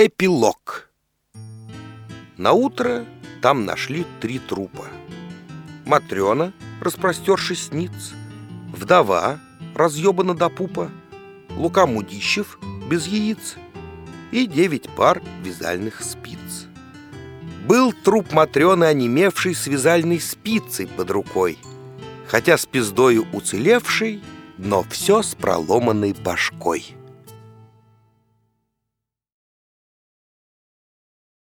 Эпилог. Наутро там нашли 3 трупа. Матрена, распростершись ниц, вдова, разъебана до пупа, Лука Мудищев без яиц и 9 пар вязальных спиц. Был труп Матрены, онемевший с вязальной спицей под рукой, хотя с пиздою уцелевший, но все с проломанной башкой.